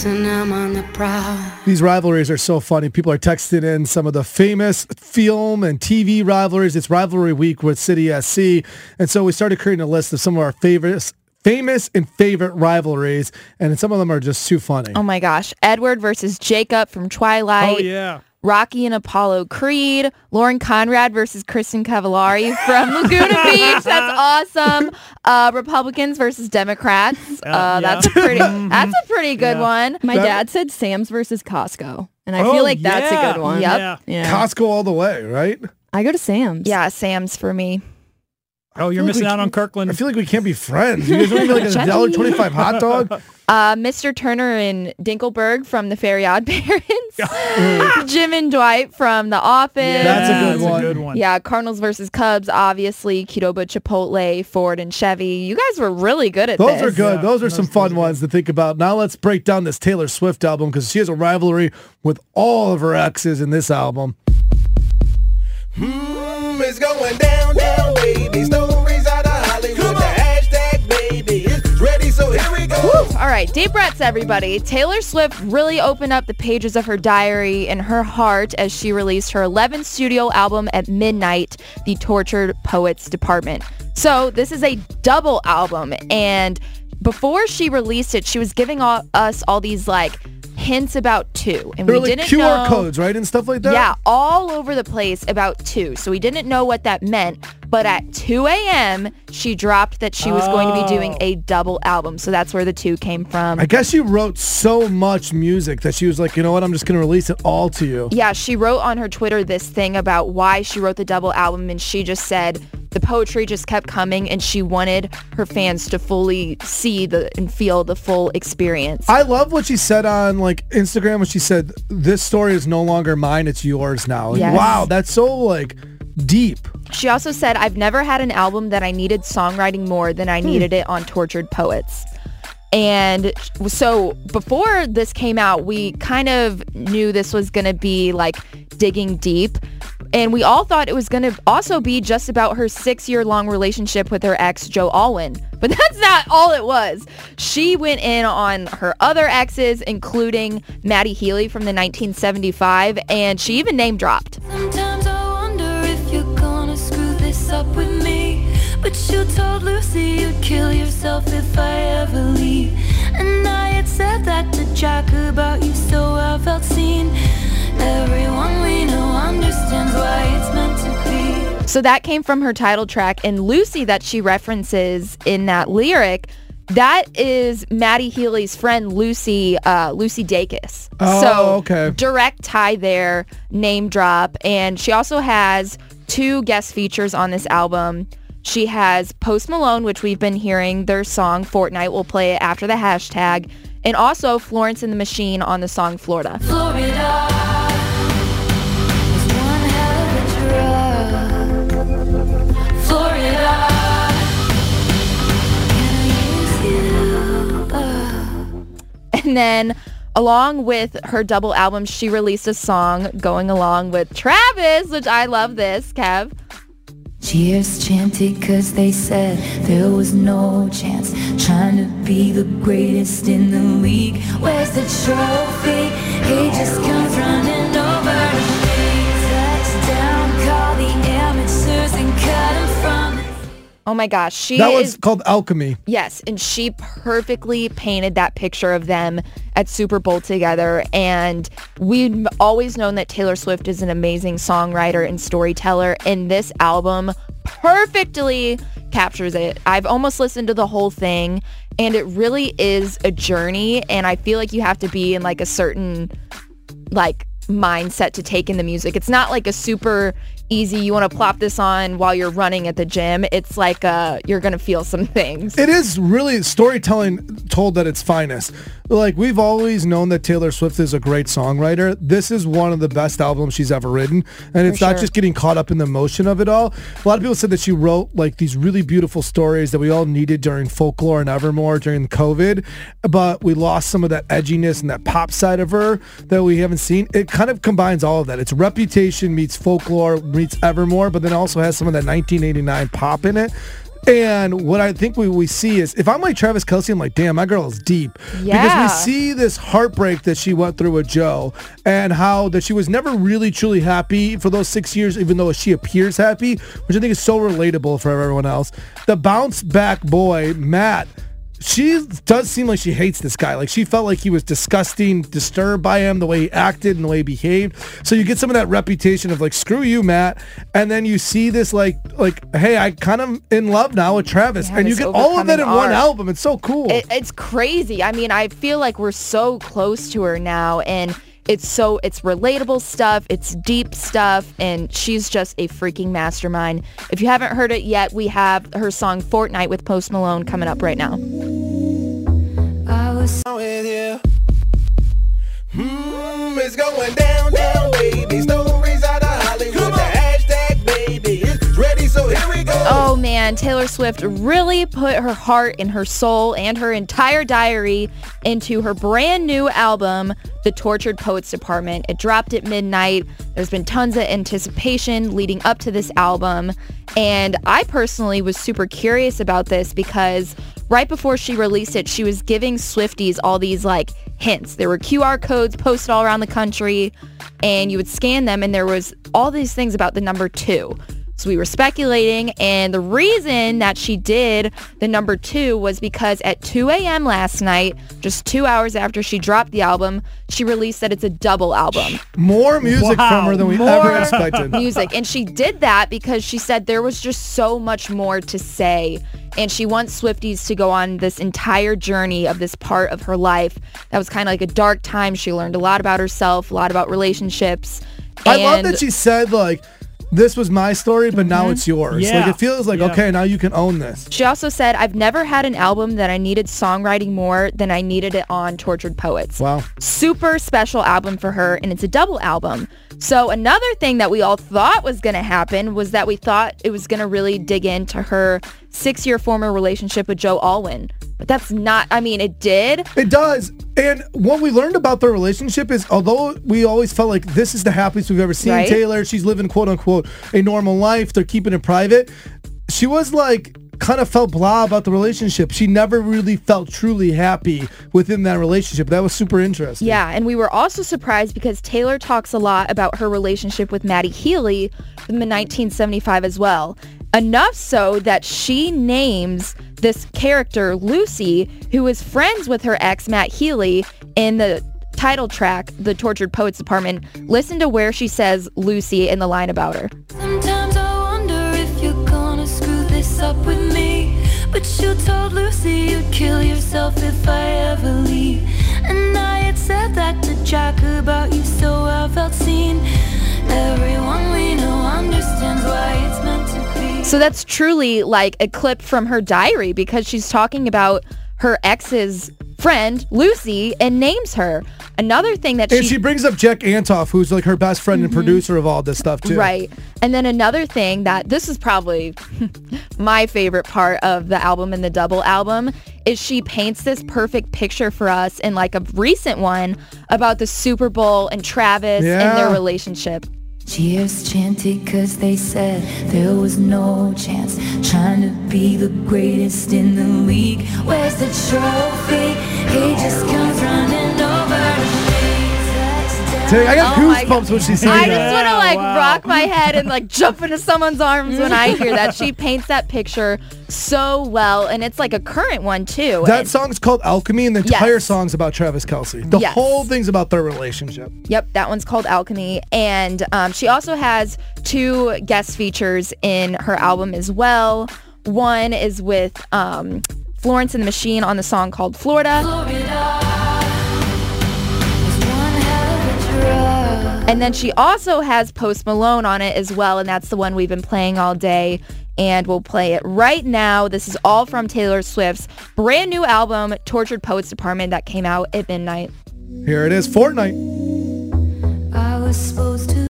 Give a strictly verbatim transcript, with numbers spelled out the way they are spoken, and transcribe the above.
and I'm on the prowl. These rivalries are so funny. People are texting in some of the famous film and T V rivalries. It's rivalry week with City S C. And so we started creating a list of some of our favorites, famous and favorite rivalries. And some of them are just too funny. Oh my gosh. Edward versus Jacob from Twilight. Oh, yeah. Rocky and Apollo Creed, Lauren Conrad versus Kristen Cavallari from Laguna Beach. That's awesome. Uh, Republicans versus Democrats. Uh, yeah. That's a pretty. That's a pretty good Yeah. one. My That- dad said Sam's versus Costco, and I Oh, feel like that's yeah. a good one. Yep. Yeah. Yeah. Costco all the way, right? I go to Sam's. Yeah, Sam's for me. Oh, you're like missing we out on can't- Kirkland. I feel like we can't be friends. You guys don't even like a one dollar and twenty-five cent hot dog? Uh, Mister Turner and Dinkelberg from The Fairy Odd Parents. Jim and Dwight from The Office. Yeah, That's a good that's one. A good one. Yeah, Cardinals versus Cubs, obviously. Qdoba, Chipotle, Ford, and Chevy. You guys were really good at Those this. are good. Yeah, those are those- some those fun are ones to think about. Now let's break down this Taylor Swift album because she has a rivalry with all of her exes in this album. Mm, it's going down, down, baby. Stories out of Hollywood. The hashtag, baby. It's ready, so here we go. All right, deep breaths, everybody. Taylor Swift really opened up the pages of her diary and her heart as she released her eleventh studio album at midnight, The Tortured Poets Department. So this is a double album, and before she released it, she was giving all, us all these like hints about two, and There we were like didn't Q R know. codes, right? And stuff like that? Yeah, all over the place about two. So we didn't know what that meant. But at two a.m., she dropped that she was going to be doing a double album. So that's where the two came from. I guess she wrote so much music that she was like, you know what? I'm just going to release it all to you. Yeah, she wrote on her Twitter this thing about why she wrote the double album. And she just said the poetry just kept coming and she wanted her fans to fully see the and feel the full experience. I love what she said on like Instagram when she said, this story is no longer mine, it's yours now. Like, Yes. wow, that's so like deep. She also said, I've never had an album that I needed songwriting more than I needed it on Tortured Poets. And so before this came out, we kind of knew this was going to be like digging deep. And we all thought it was going to also be just about her six-year-long relationship with her ex, Joe Alwyn. But that's not all it was. She went in on her other exes, including Maddie Healy from the nineteen seventy-five, and she even name-dropped. Sometimes I wonder if you're gonna screw this up with me. But you told Lucy you'd kill yourself if I ever leave. And I had said that to Jack about you, so I felt seen. Everyone we know understands why it's meant to be. So that came from her title track, and Lucy that she references in that lyric, that is Maddie Healy's friend Lucy, uh, Lucy Dacus. Oh, so okay. direct tie there, name drop, and she also has two guest features on this album. She has Post Malone, which we've been hearing their song Fortnite. We'll play it after the hashtag, and also Florence and the Machine on the song Florida. Florida is one hell of a drug. Florida, can I use you? Uh. And then along with her double album, she released a song going along with Travis, which I love this, Kev. Cheers chanted cause they said there was no chance. Trying to be the greatest in the league. Where's the trophy? He just comes running over to me. Touchdown, call the amateurs and cut him from the... Oh my gosh, she That is was called Alchemy. yes, and she perfectly painted that picture of them at Super Bowl together. And we've always known that Taylor Swift is an amazing songwriter and storyteller, and this album perfectly captures it. I've almost listened to the whole thing, and it really is a journey, and I feel like you have to be in like a certain like mindset to take in the music. It's not like a super easy, you want to plop this on while you're running at the gym. It's like uh you're gonna feel some things. It is really storytelling told at its finest. Like, we've always known that Taylor Swift is a great songwriter. This is one of the best albums she's ever written. And it's For not sure. just getting caught up in the emotion of it all. A lot of people said that she wrote like these really beautiful stories that we all needed during Folklore and Evermore during COVID. But we lost some of that edginess and that pop side of her that we haven't seen. It kind of combines all of that. It's Reputation meets Folklore meets Evermore, but then also has some of that nineteen eighty-nine pop in it. And what I think we, we see is, if I'm like Travis Kelce, I'm like, damn, my girl is deep. Yeah. Because we see this heartbreak that she went through with Joe, and how that she was never really truly happy for those six years, even though she appears happy, which I think is so relatable for everyone else. The bounce back boy, Matt, she does seem like she hates this guy. Like, she felt like he was disgusting, disturbed by him, the way he acted and the way he behaved. So you get some of that reputation of like, screw you, Matt. And then you see this like, like, hey, I kind of in love now with Travis. Yeah, and you this get all of that in overcoming one arc. album. It's so cool. It, it's crazy. I mean, I feel like we're so close to her now, and it's so it's relatable stuff, it's deep stuff, and she's just a freaking mastermind. If you haven't heard it yet, we have her song Fortnite with Post Malone coming up right now. I was with you. Hmm, it's going down, down, baby. Stories out of Hollywood. The hashtag, baby, it's ready, so here we go. Oh man, Taylor Swift really put her heart and her soul and her entire diary into her brand new album, The Tortured Poets Department. It dropped at midnight. There's been tons of anticipation leading up to this album. And I personally was super curious about this because right before she released it, she was giving Swifties all these like hints. There were Q R codes posted all around the country, and you would scan them, and there was all these things about the number two. So we were speculating, and the reason that she did the number two was because at two a.m. last night, just two hours after she dropped the album, she released that it's a double album. More music Wow. from her than we More ever expected. music. And she did that because she said there was just so much more to say. And she wants Swifties to go on this entire journey of this part of her life. That was kind of like a dark time. She learned a lot about herself, a lot about relationships. I love And- that she said, like, this was my story, but now it's yours. Yeah. Like, it feels like, Yeah. okay, now you can own this. She also said, I've never had an album that I needed songwriting more than I needed it on Tortured Poets. Wow. Super special album for her, and it's a double album. So another thing that we all thought was going to happen was that we thought it was going to really dig into her six-year former relationship with Joe Alwyn. But that's not, I mean, it did. It does. And what we learned about their relationship is, although we always felt like this is the happiest we've ever seen Right. Taylor, she's living quote unquote a normal life, they're keeping it private, she was like kind of felt blah about the relationship. She never really felt truly happy within that relationship. That was super interesting. Yeah, and we were also surprised because Taylor talks a lot about her relationship with Maddie Healy from the nineteen seventy-five as well. Enough so that she names this character, Lucy, who is friends with her ex, Matt Healy, in the title track, The Tortured Poets Department. Listen to where she says Lucy in the line about her. Sometimes I wonder if you're gonna screw this up with me. But you told Lucy you'd kill yourself if I ever leave. And I had said that to Jack about you, so I felt seen. Everyone we know understands why it's meant to be. So that's truly like a clip from her diary because she's talking about her ex's friend, Lucy, and names her. Another thing that And she... she brings up Jack Antoff, who's like her best friend and producer of all this stuff too. Right. And then another thing that this is probably my favorite part of the album and the double album is she paints this perfect picture for us in like a recent one about the Super Bowl and Travis Yeah. and their relationship. Cheers chanted cause they said there was no chance. Trying to be the greatest in the league. Where's the trophy? He just comes running over to me. Tay, I got Oh my goosebumps when she said I that. just want to like Wow. rock my head and like jump into someone's arms when I hear that. She paints that picture so well, and it's like a current one too. That And- song's called Alchemy, and the Yes. entire song's about Travis Kelce. The Yes. whole thing's about their relationship. Yep, that one's called Alchemy. And um, she also has two guest features in her album as well. One is with um, Florence and the Machine on the song called Florida. And then she also has Post Malone on it as well, and that's the one we've been playing all day. And we'll play it right now. This is all from Taylor Swift's brand new album, Tortured Poets Department, that came out at midnight. Here it is, Fortnite. I was supposed to